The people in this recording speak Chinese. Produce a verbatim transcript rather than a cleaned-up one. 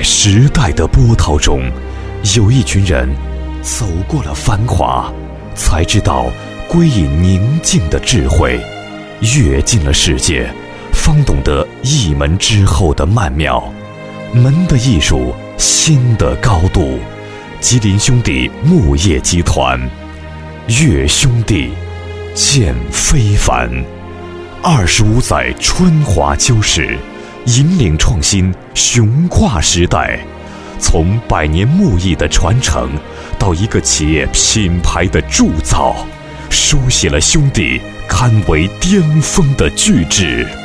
在时代的波涛中，有一群人走过了繁华，才知道归隐宁静的智慧，阅尽了世界，方懂得一门之后的曼妙。门的艺术，心的高度。吉林兄弟木业集团，粤兄弟，见非凡。二十五载春华秋实，引领创新，雄跨时代。从百年木艺的传承，到一个企业品牌的铸造，书写了兄弟堪为巅峰的巨制。